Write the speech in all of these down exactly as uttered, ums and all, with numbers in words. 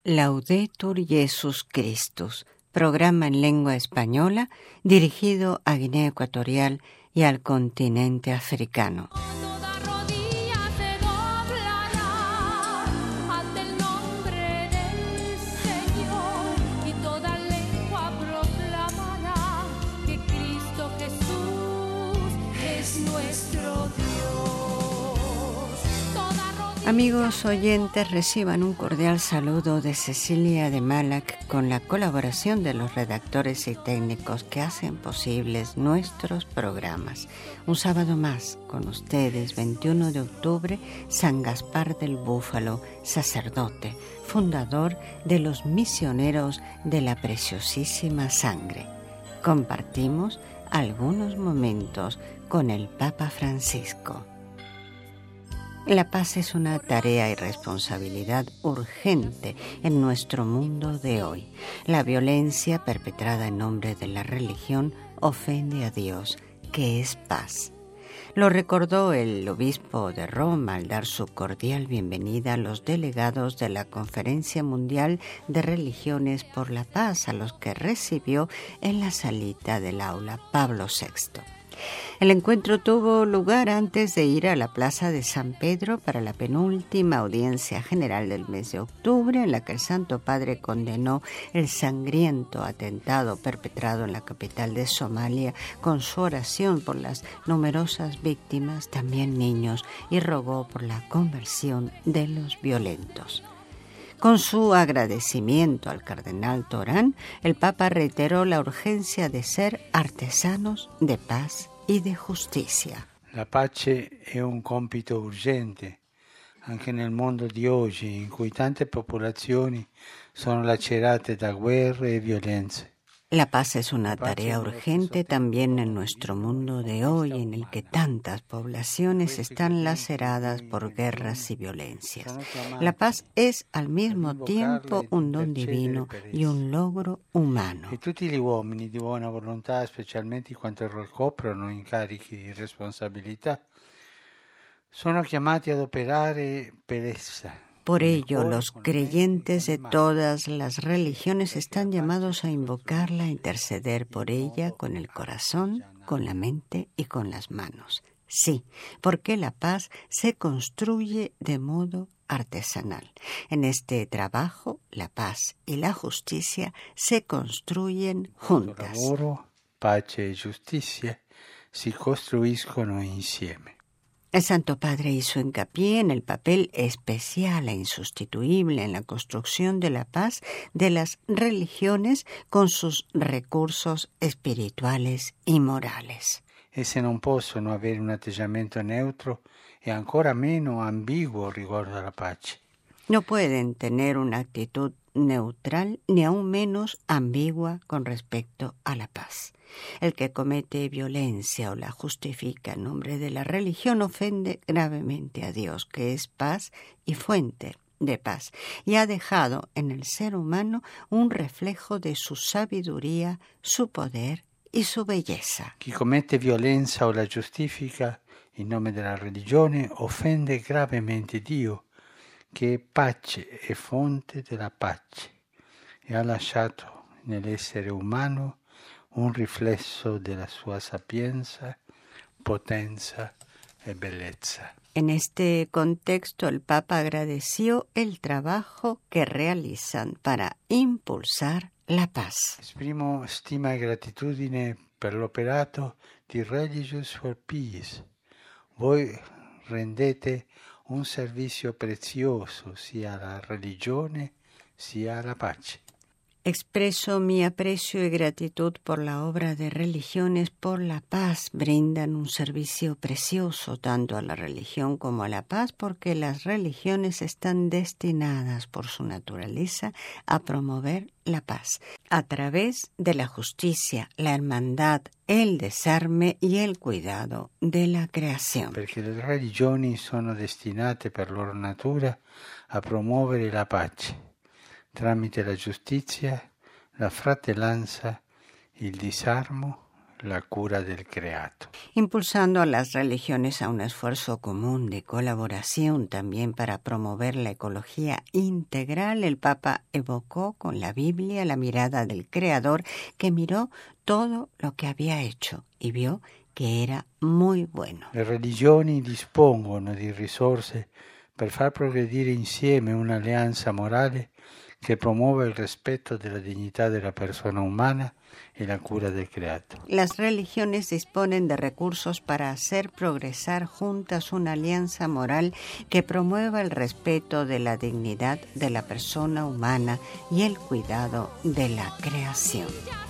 Laudetur Jesus Christus, programa en lengua española dirigido a Guinea Ecuatorial y al continente africano. Amigos oyentes, reciban un cordial saludo de Cecilia de Malac con la colaboración de los redactores y técnicos que hacen posibles nuestros programas. Un sábado más con ustedes, veintiuno de octubre, San Gaspar del Búfalo, sacerdote, fundador de los misioneros de la preciosísima sangre. Compartimos algunos momentos con el Papa Francisco. La paz es una tarea y responsabilidad urgente en nuestro mundo de hoy. La violencia perpetrada en nombre de la religión ofende a Dios, que es paz. Lo recordó el obispo de Roma al dar su cordial bienvenida a los delegados de la Conferencia Mundial de Religiones por la Paz, a los que recibió en la salita del aula Pablo sexto. El encuentro tuvo lugar antes de ir a la Plaza de San Pedro para la penúltima audiencia general del mes de octubre, en la que el Santo Padre condenó el sangriento atentado perpetrado en la capital de Somalia con su oración por las numerosas víctimas, también niños, y rogó por la conversión de los violentos. Con su agradecimiento al cardenal Torán, el Papa reiteró la urgencia de ser artesanos de paz y de justicia. La pace è un compito urgente anche nel mondo di oggi, in cui tante popolazioni sono lacerate da guerre e violenze. La paz es una tarea urgente también en nuestro mundo de hoy, en el que tantas poblaciones están laceradas por guerras y violencias. La paz es al mismo tiempo un don divino y un logro umano. E tutti gli uomini di buona volontà, specialmente quanti ricoprono incarichi di responsabilità, sono chiamati ad operare per essa. Por ello, los creyentes de todas las religiones están llamados a invocarla, a interceder por ella con el corazón, con la mente y con las manos. Sí, porque la paz se construye de modo artesanal. En este trabajo, la paz y la justicia se construyen juntas. Lavoro, pace e giustizia si costruiscono insieme. El Santo Padre hizo hincapié en el papel especial e insustituible en la construcción de la paz de las religiones con sus recursos espirituales y morales. Esse non possono avere un atteggiamento neutro e ancora meno ambiguo riguardo alla pace. No pueden tener una actitud neutral ni aún menos ambigua con respecto a la paz. El que comete violencia o la justifica en nombre de la religión ofende gravemente a Dios, que es paz y fuente de paz, y ha dejado en el ser humano un reflejo de su sabiduría, su poder y su belleza. Chi commette violenza o la giustifica in nome della religione offende gravemente Dio, che è pace e fonte della pace, e ha lasciato nell'essere umano un riflesso della sua sapienza, potenza e bellezza. En este contexto, el Papa agradeció el trabajo que realizan para impulsar la paz. Esprimo stima e gratitudine per l'operato di Religious for Peace. Voi rendete un servizio prezioso sia alla religione sia alla pace. Expreso mi aprecio y gratitud por la obra de Religiones por la Paz. Brindan un servicio precioso tanto a la religión como a la paz, porque las religiones están destinadas por su naturaleza a promover la paz a través de la justicia, la hermandad, el desarme y el cuidado de la creación. Perché le religioni sono destinate per loro natura a promuovere la pace tramite la giustizia, la fratellanza, il disarmo, la cura del creato. Impulsando a las religiones a un esfuerzo común de colaboración también para promover la ecología integral, el Papa evocó con la Biblia la mirada del Creador que miró todo lo che había hecho e vio che era muy bueno. Le religioni dispongono di risorse per far progredire insieme un'alleanza morale che promuova il rispetto della dignità della persona umana y la cura del creato. Las religiones disponen de recursos para hacer progresar juntas una alianza moral que promueva el respeto de la dignidad de la persona humana y el cuidado de la creación.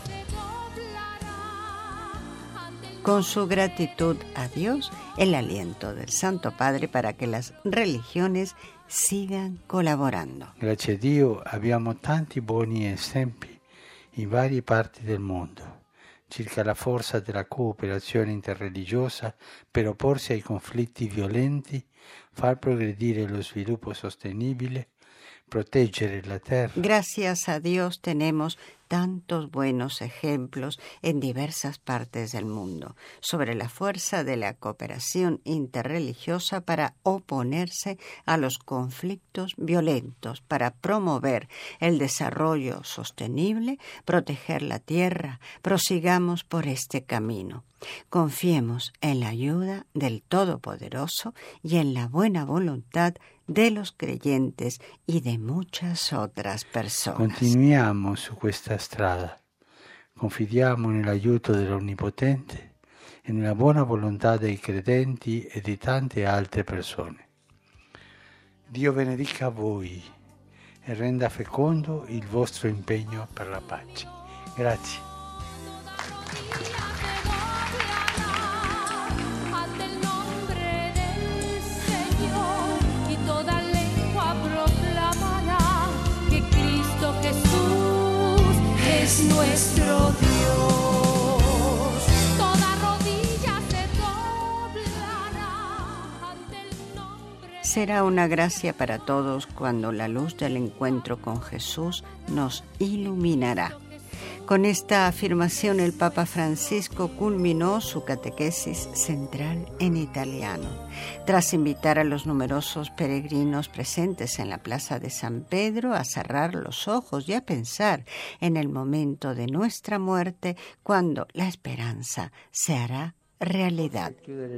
Con su gratitud a Dios, el aliento del Santo Padre para que las religiones sigan colaborando. Grazie a Dio abbiamo tanti buoni esempi in varie parti del mondo circa la forza della cooperazione interreligiosa per opporsi ai conflitti violenti, far progredire lo sviluppo sostenibile, proteggere la terra. Gracias a Dios tenemos tantos buenos ejemplos en diversas partes del mundo sobre la fuerza de la cooperación interreligiosa para oponerse a los conflictos violentos, para promover el desarrollo sostenible, proteger la tierra. Prosigamos por este camino. Confiemos en la ayuda del Todopoderoso y en la buena voluntad de los creyentes y de muchas otras personas. Continuiamo su questa strada, confidiamo nell'aiuto dell'Onnipotente e nella buona volontà dei credenti e di tante altre persone. Dio benedica voi e renda fecondo il vostro impegno per la pace. Grazie. Es nuestro Dios, toda rodilla se doblará ante el nombre. Será una gracia para todos cuando la luz del encuentro con Jesús nos iluminará. Con esta afirmación el Papa Francisco culminó su catequesis central en italiano. Tras invitar a los numerosos peregrinos presentes en la plaza de San Pedro a cerrar los ojos y a pensar en el momento de nuestra muerte, cuando la esperanza se hará realidad.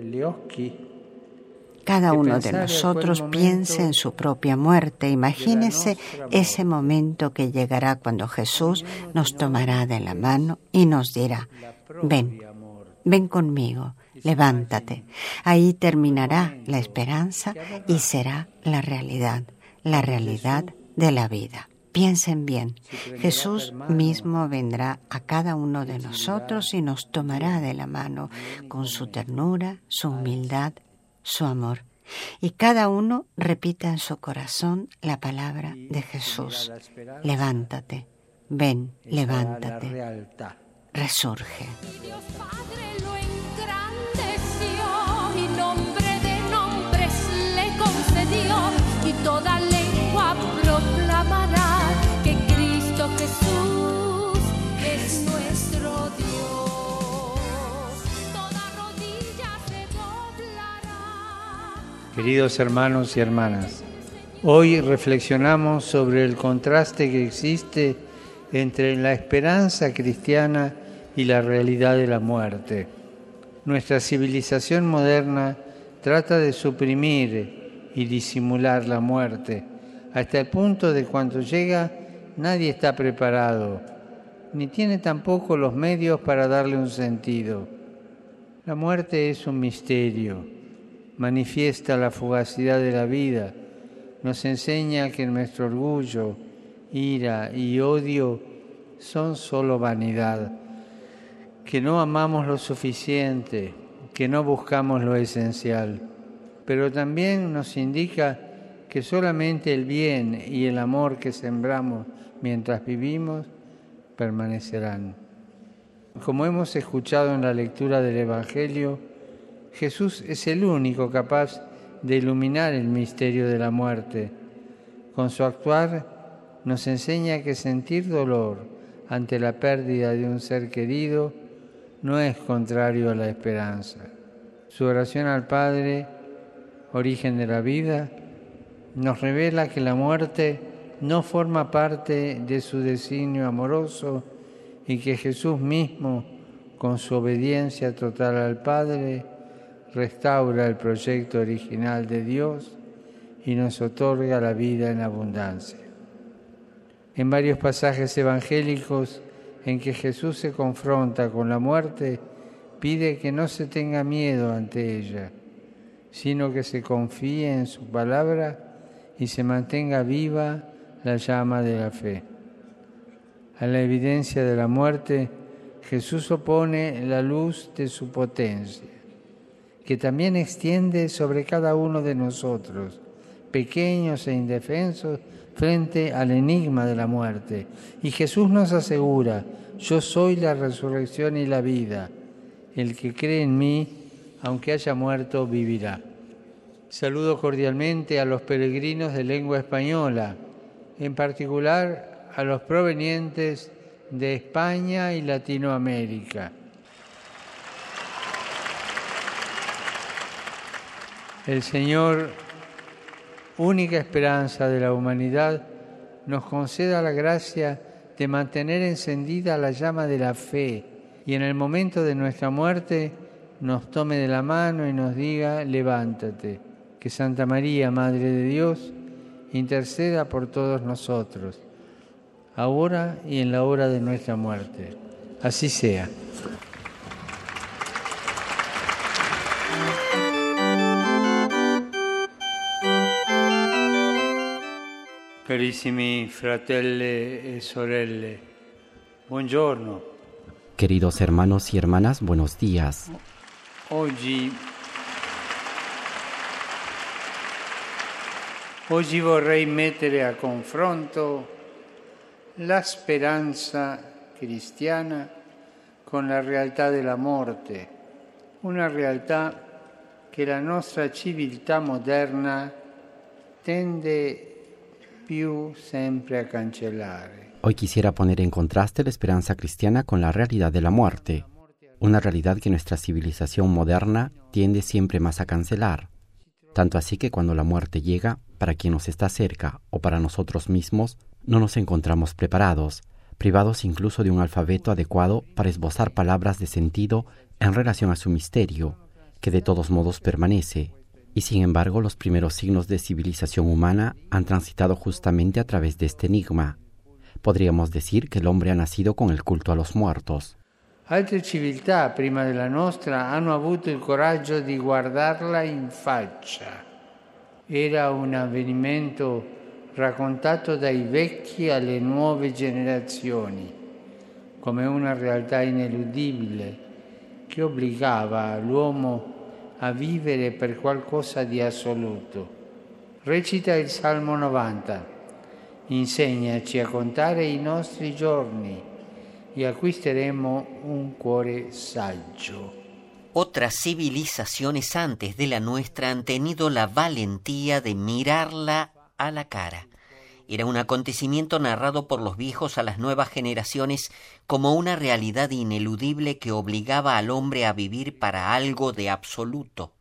Cada uno de nosotros piense en su propia muerte. Imagínese ese momento que llegará cuando Jesús nos tomará de la mano y nos dirá: ven, ven conmigo, levántate. Ahí terminará la esperanza y será la realidad, la realidad de la vida. Piensen bien, Jesús mismo vendrá a cada uno de nosotros y nos tomará de la mano con su ternura, su humildad, su amor. Y cada uno repita en su corazón la palabra de Jesús: levántate, ven, levántate, resurge. Dios Padre lo engrandeció y nombre de nombres le concedió, y toda lengua proclamará que Cristo Jesús es nuestro Dios. Queridos hermanos y hermanas, hoy reflexionamos sobre el contraste que existe entre la esperanza cristiana y la realidad de la muerte. Nuestra civilización moderna trata de suprimir y disimular la muerte, hasta el punto de cuando llega nadie está preparado, ni tiene tampoco los medios para darle un sentido. La muerte es un misterio. Manifiesta la fugacidad de la vida, nos enseña que nuestro orgullo, ira y odio son solo vanidad, que no amamos lo suficiente, que no buscamos lo esencial, pero también nos indica que solamente el bien y el amor que sembramos mientras vivimos permanecerán. Como hemos escuchado en la lectura del Evangelio, Jesús es el único capaz de iluminar el misterio de la muerte. Con su actuar nos enseña que sentir dolor ante la pérdida de un ser querido no es contrario a la esperanza. Su oración al Padre, origen de la vida, nos revela que la muerte no forma parte de su designio amoroso y que Jesús mismo, con su obediencia total al Padre, restaura el proyecto original de Dios y nos otorga la vida en abundancia. En varios pasajes evangélicos en que Jesús se confronta con la muerte, pide que no se tenga miedo ante ella, sino que se confíe en su palabra y se mantenga viva la llama de la fe. A la evidencia de la muerte, Jesús opone la luz de su potencia, que también extiende sobre cada uno de nosotros, pequeños e indefensos, frente al enigma de la muerte. Y Jesús nos asegura: yo soy la resurrección y la vida. El que cree en mí, aunque haya muerto, vivirá. Saludo cordialmente a los peregrinos de lengua española, en particular a los provenientes de España y Latinoamérica. El Señor, única esperanza de la humanidad, nos conceda la gracia de mantener encendida la llama de la fe y en el momento de nuestra muerte nos tome de la mano y nos diga: levántate. Que Santa María, Madre de Dios, interceda por todos nosotros, ahora y en la hora de nuestra muerte. Así sea. Carissimi fratelli e sorelle, buongiorno. Queridos hermanos y hermanas, buenos días. Oggi, oggi vorrei mettere a confronto la speranza cristiana con la realtà della morte, una realtà che la nostra civiltà moderna tende più sempre a cancellare. Hoy quisiera poner en contraste la esperanza cristiana con la realidad de la muerte, una realidad que nuestra civilización moderna tiende siempre más a cancelar, tanto así que cuando la muerte llega, para quien nos está cerca o para nosotros mismos, no nos encontramos preparados, privados incluso de un alfabeto adecuado para esbozar palabras de sentido en relación a su misterio, que de todos modos permanece. Y sin embargo, los primeros signos de civilización humana han transitado justamente a través de este enigma. Podríamos decir que el hombre ha nacido con el culto a los muertos. Altre civiltà prima della nostra hanno avuto il coraggio di guardarla in faccia. Era un avvenimento raccontato dai vecchi alle nuove generazioni, come una realtà ineludibile che obbligava l'uomo a vivere per qualcosa di assoluto. Recita il Salmo novanta: insegnaci a contare i nostri giorni y acquisteremo un cuore saggio. Otras civilizaciones antes de la nuestra han tenido la valentía de mirarla a la cara. Era un acontecimiento narrado por los viejos a las nuevas generaciones como una realidad ineludible que obligaba al hombre a vivir para algo de absoluto.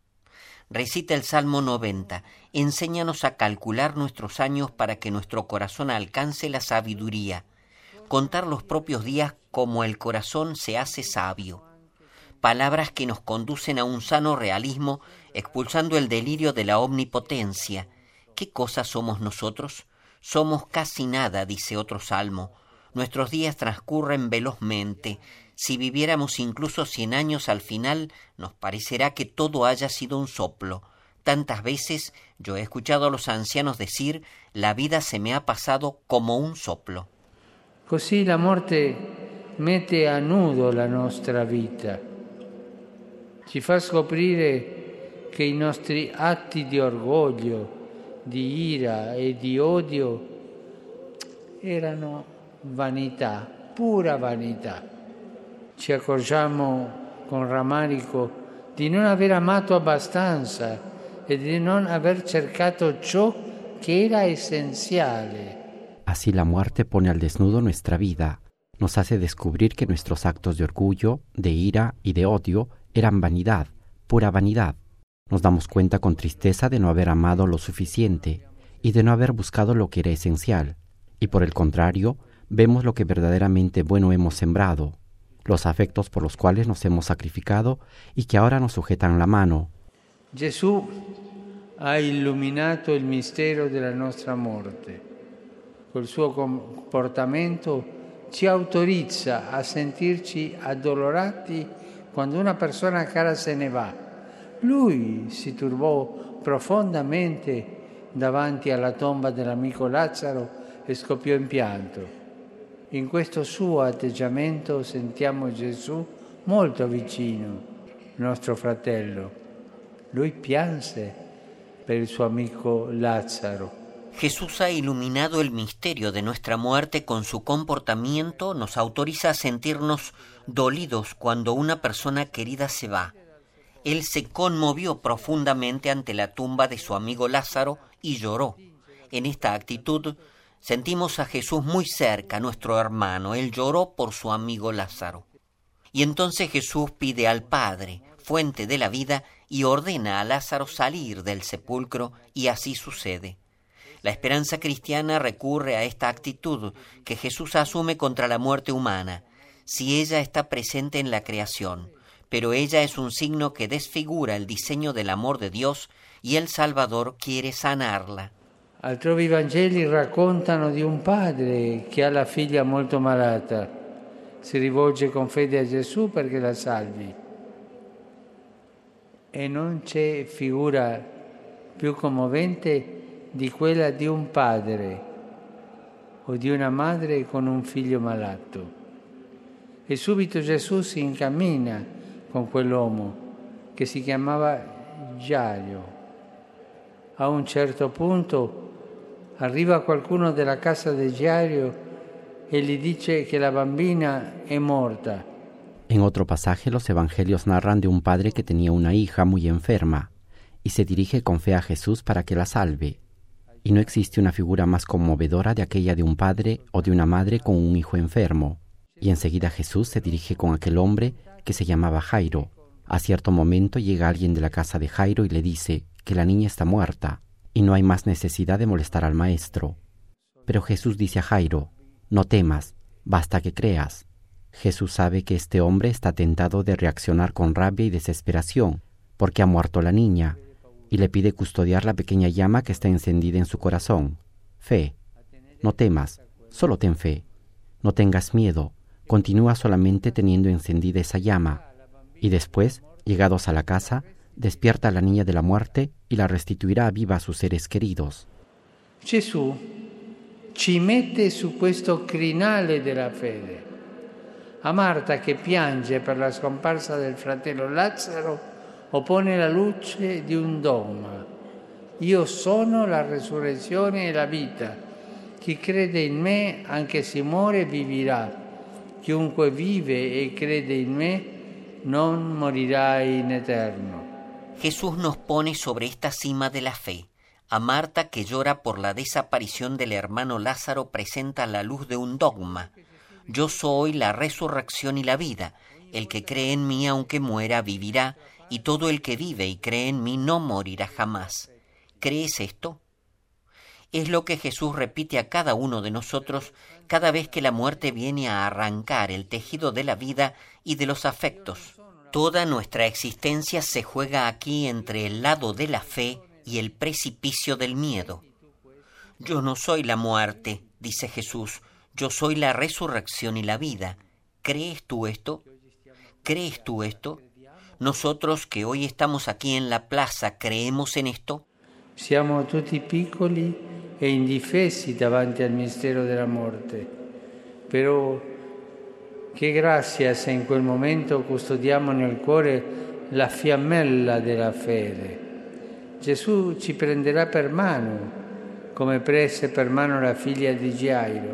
Recita el Salmo noventa: enséñanos a calcular nuestros años para que nuestro corazón alcance la sabiduría, contar los propios días como el corazón se hace sabio. Palabras que nos conducen a un sano realismo, expulsando el delirio de la omnipotencia. ¿Qué cosa somos nosotros? Somos casi nada, dice otro salmo. Nuestros días transcurren velozmente. Si viviéramos incluso cien años al final, nos parecerá que todo haya sido un soplo. Tantas veces yo he escuchado a los ancianos decir: la vida se me ha pasado como un soplo. Così la morte mette a nudo la nostra vita, ci fa scoprire che i nostri atti di orgoglio, di ira e di odio erano vanità, pura vanità. Ci accorgiamo con rammarico di non aver amato abbastanza e di non aver cercato ciò che era essenziale. Así la muerte pone al desnudo nuestra vida nos hace descubrir que nuestros actos de orgullo, de ira y de odio eran vanidad, pura vanidad. Nos damos cuenta con tristeza de no haber amado lo suficiente y de no haber buscado lo que era esencial. Y por el contrario, vemos lo que verdaderamente bueno hemos sembrado, los afectos por los cuales nos hemos sacrificado y que ahora nos sujetan la mano. Gesù ha illuminato il mistero della nostra morte. Col suo comportamento ci autorizza a sentirci addolorati quando una persona cara se ne va. Lui si turbò profondamente davanti alla tomba dell'amico Lazzaro e scoppiò in pianto. In questo suo atteggiamento sentiamo Gesù molto vicino, nostro fratello. Lui pianse per il suo amico Lázaro. Jesús ha iluminado el misterio de nuestra muerte con su comportamiento, nos autoriza a sentirnos dolidos cuando una persona querida se va. Él se conmovió profundamente ante la tumba de su amigo Lázaro y lloró. En esta actitud sentimos a Jesús muy cerca, nuestro hermano. Él lloró por su amigo Lázaro. Y entonces Jesús pide al Padre, fuente de la vida, y ordena a Lázaro salir del sepulcro, y así sucede. La esperanza cristiana recurre a esta actitud que Jesús asume contra la muerte humana, si ella está presente en la creación, pero ella es un signo que desfigura el diseño del amor de Dios y el Salvador quiere sanarla. Altrove i Vangeli raccontano di un padre che ha la figlia molto malata, si rivolge con fede a Gesù perché la salvi. E non c'è figura più commovente di quella di un padre o di una madre con un figlio malato. E subito Gesù si incammina con quell'uomo che si chiamava Giairo. A un certo punto arriva qualcuno della casa di Giairo e gli dice che la bambina è morta. En otro pasaje los evangelios narran de un padre que tenía una hija muy enferma y se dirige con fe a Jesús para que la salve. Y no existe una figura más conmovedora de aquella de un padre o de una madre con un hijo enfermo. Y enseguida Jesús se dirige con aquel hombre que se llamaba Jairo. A cierto momento llega alguien de la casa de Jairo y le dice que la niña está muerta y no hay más necesidad de molestar al maestro. Pero Jesús dice a Jairo, no temas, basta que creas. Jesús sabe que este hombre está tentado de reaccionar con rabia y desesperación porque ha muerto la niña y le pide custodiar la pequeña llama que está encendida en su corazón. Fe, no temas, solo ten fe. No tengas miedo, continúa solamente teniendo encendida esa llama. Y después, llegados a la casa, despierta a la niña de la muerte y la restituirá viva a sus seres queridos. Gesù ci mette su questo crinale della fede. A Marta che piange per la scomparsa del fratello Lazzaro oppone la luce di un dogma. Io sono la resurrezione e la vita. Chi crede in me, anche se muore, vivirà. Chiunque vive e crede in me, non morirà in eterno. Jesús nos pone sobre esta cima de la fe. A Marta, que llora por la desaparición del hermano Lázaro, presenta la luz de un dogma. Yo soy la resurrección y la vida. El que cree en mí, aunque muera, vivirá, y todo el que vive y cree en mí no morirá jamás. ¿Crees esto? Es lo que Jesús repite a cada uno de nosotros cada vez que la muerte viene a arrancar el tejido de la vida y de los afectos. Toda nuestra existencia se juega aquí entre el lado de la fe y el precipicio del miedo. Yo no soy la muerte, dice Jesús, yo soy la resurrección y la vida. ¿Crees tú esto? ¿Crees tú esto? Nosotros que hoy estamos aquí en la plaza, ¿creemos en esto? Siamo tutti piccoli e indifesi davanti al mistero della morte, però che grazia se in quel momento custodiamo nel cuore la fiammella della fede. Gesù ci prenderà per mano, come prese per mano la figlia di Giairo,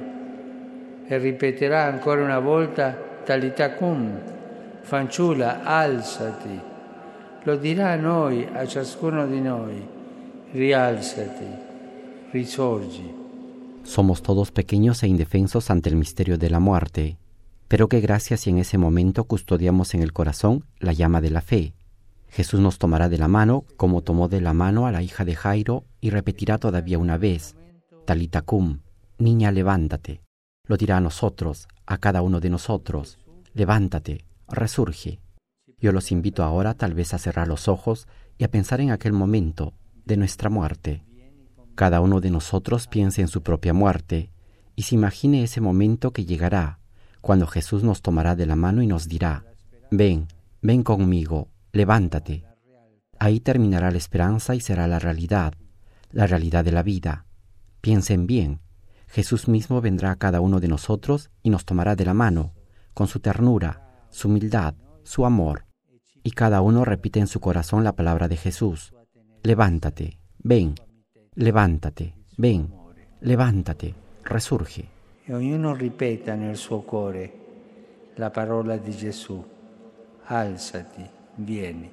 e ripeterà ancora una volta Talità cum, fanciulla, alzati. Lo dirà a noi, a ciascuno di noi, rialzati, risorgi. Somos todos pequeños e indefensos ante el misterio de la muerte, Pero qué gracia si en ese momento custodiamos en el corazón la llama de la fe. Jesús nos tomará de la mano, como tomó de la mano a la hija de Jairo, y repetirá todavía una vez, Talita cum, niña, levántate. Lo dirá a nosotros, a cada uno de nosotros, levántate, resurge. Yo los invito ahora tal vez a cerrar los ojos y a pensar en aquel momento de nuestra muerte. Cada uno de nosotros piense en su propia muerte y se imagine ese momento que llegará, cuando Jesús nos tomará de la mano y nos dirá, ven, ven conmigo, levántate. Ahí terminará la esperanza y será la realidad, la realidad de la vida. Piensen bien, Jesús mismo vendrá a cada uno de nosotros y nos tomará de la mano, con su ternura, su humildad, su amor. Y cada uno repite en su corazón la palabra de Jesús, levántate, ven, levántate, ven, levántate, resurge. E ognuno ripeta nel suo cuore la parola di Gesù, alzati, vieni,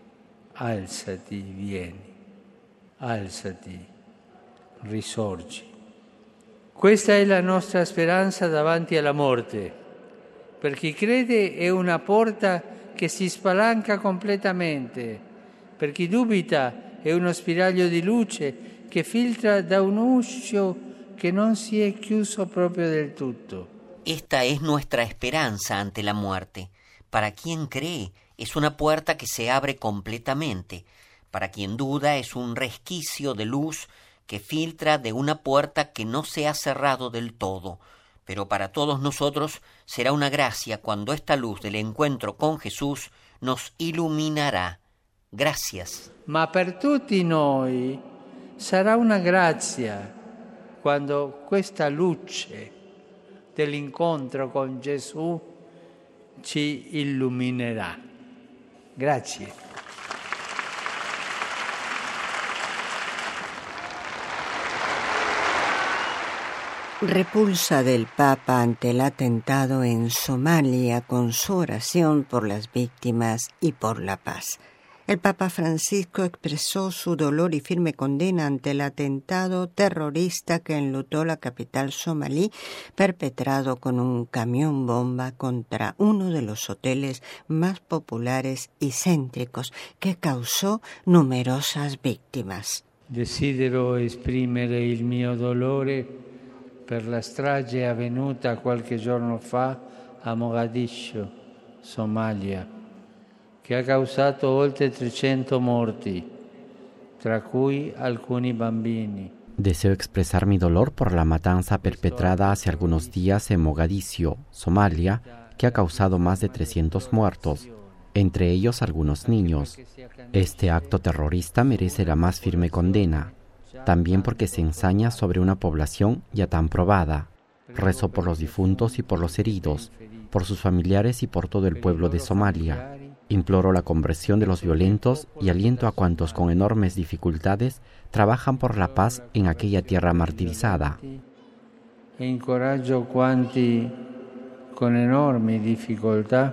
alzati, vieni, alzati, risorgi. Questa è la nostra speranza davanti alla morte. Per chi crede è una porta che si spalanca completamente. Per chi dubita è uno spiraglio di luce che filtra da un uscio que no se è chiuso proprio del tutto. Esta es nuestra esperanza ante la muerte. Para quien cree, es una puerta que se abre completamente. Para quien duda, es un resquicio de luz que filtra de una puerta que no se ha cerrado del todo. Pero para todos nosotros será una gracia cuando esta luz del encuentro con Jesús nos iluminará. Gracias. Ma per tutti noi sarà una grazia quando questa luce dell'incontro con Gesù ci illuminerà. Grazie. Repulsa del Papa ante el atentado en Somalia con su oración por las víctimas y por la paz. El Papa Francisco expresó su dolor y firme condena ante el atentado terrorista que enlutó la capital somalí, perpetrado con un camión bomba contra uno de los hoteles más populares y céntricos, que causó numerosas víctimas. Desidero esprimere il mio dolore per la strage avvenuta qualche giorno fa a Mogadiscio, Somalia, che ha causato oltre trecento morti, tra cui alcuni bambini. Deseo expresar mi dolor por la matanza perpetrada hace algunos días en Mogadiscio, Somalia, que ha causado más de trescientos muertos, entre ellos algunos niños. Este acto terrorista merece la más firme condena, también porque se ensaña sobre una población ya tan probada. Rezo por los difuntos y por los heridos, por sus familiares y por todo el pueblo de Somalia. Imploro la conversión de los violentos y aliento a cuantos con enormes dificultades trabajan por la paz en aquella tierra martirizada. E incoraggio quanti con enormi difficoltà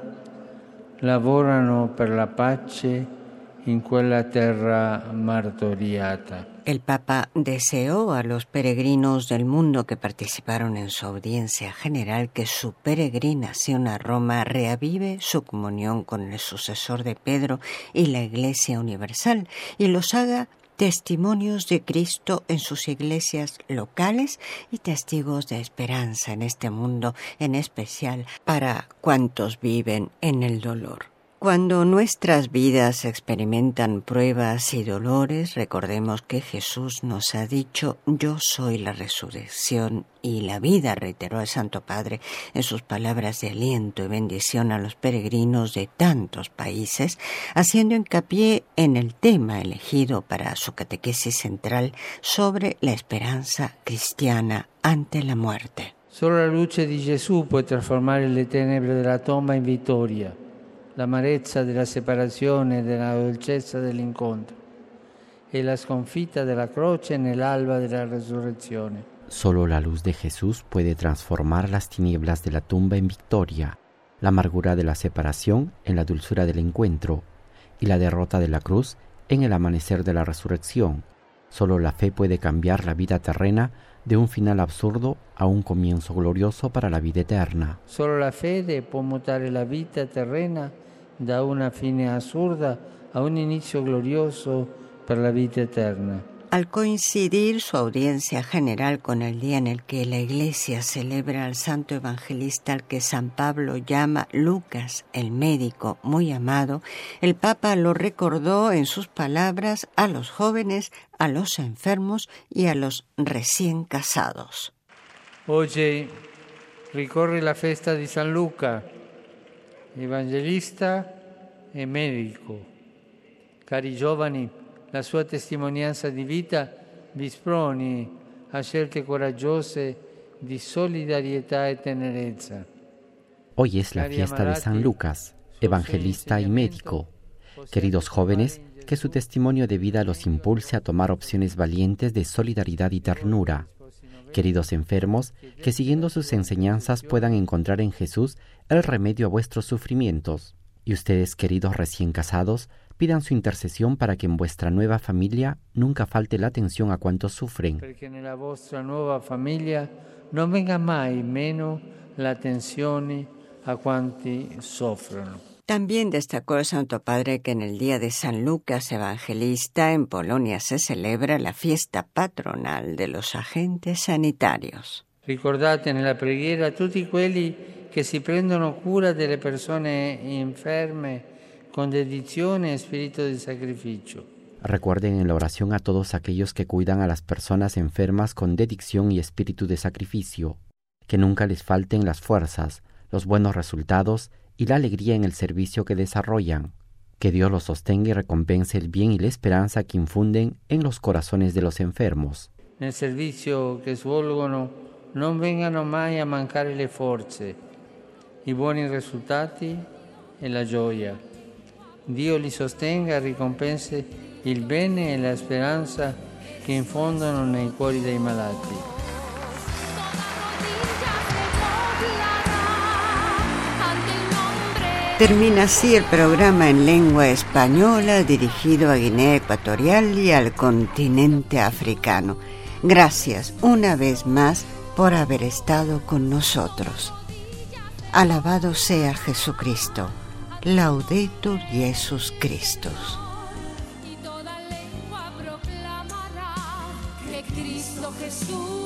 lavorano per la pace in quella terra martoriata. El Papa deseó a los peregrinos del mundo que participaron en su audiencia general que su peregrinación a Roma reavive su comunión con el sucesor de Pedro y la Iglesia Universal y los haga testimonios de Cristo en sus iglesias locales y testigos de esperanza en este mundo, en especial para cuantos viven en el dolor. Cuando nuestras vidas experimentan pruebas y dolores, recordemos que Jesús nos ha dicho, yo soy la resurrección y la vida, reiteró el Santo Padre en sus palabras de aliento y bendición a los peregrinos de tantos países, haciendo hincapié en el tema elegido para su catequesis central sobre la esperanza cristiana ante la muerte. Solo la luce di Gesù può trasformare le tenebre della tomba in vittoria, l'amarezza della separazione e della dolcezza dell'incontro e la sconfitta della croce nell'alba della resurrezione. Solo la luz de Jesús puede transformar las tinieblas de la tumba en victoria, la amargura de la separación en la dulzura del encuentro y la derrota de la cruz en el amanecer de la resurrección. Solo la fe puede cambiar la vida terrena de un final absurdo a un comienzo glorioso para la vida eterna. Solo la fede può mutare la vita terrena da una fine assurda a un inicio glorioso per la vita eterna. Al coincidir su audiencia general con el día en el que la Iglesia celebra al santo evangelista al que San Pablo llama Lucas, el médico muy amado, el Papa lo recordó en sus palabras a los jóvenes, a los enfermos y a los recién casados. Oggi ricorre la festa di San Luca, evangelista e medico. Cari giovani, la sua testimonianza di vita vi sproni a scelte coraggiose di solidarietà e tenerezza. Hoy es la fiesta de San Lucas, evangelista y médico. Queridos jóvenes, que su testimonio de vida los impulse a tomar opciones valientes de solidaridad y ternura. Queridos enfermos, que siguiendo sus enseñanzas puedan encontrar en Jesús el remedio a vuestros sufrimientos. Y ustedes, queridos recién casados, pidan su intercesión para que en vuestra nueva familia nunca falte la atención a cuantos sufren. Perché nella vostra nuova famiglia non venga mai meno l'attenzione a quanti soffrono. También destacó el Santo Padre que en el día de San Lucas Evangelista en Polonia se celebra la fiesta patronal de los agentes sanitarios. Ricordate nella preghiera tutti quelli che si prendono cura delle persone inferme con dedizione e spirito di sacrificio. Recuerden en la oración a todos aquellos que cuidan a las personas enfermas con dedicación y espíritu de sacrificio, que nunca les falten las fuerzas, los buenos resultados y la alegría en el servicio que desarrollan. Que Dios los sostenga y recompense el bien y la esperanza que infunden en los corazones de los enfermos. Nel servizio che svolgono non vengano mai a mancare le forze, i buoni risultati e la gioia. Dio li sostenga e ricompense il bene e la speranza che infondono nei cuori dei malati. Termina así el programa en lengua española dirigido a Guinea Ecuatorial y al continente africano. Gracias una vez más por haber estado con nosotros. Alabado sea Jesucristo. Laudetur Jesus Christus. Y toda lengua proclamará que Cristo Jesús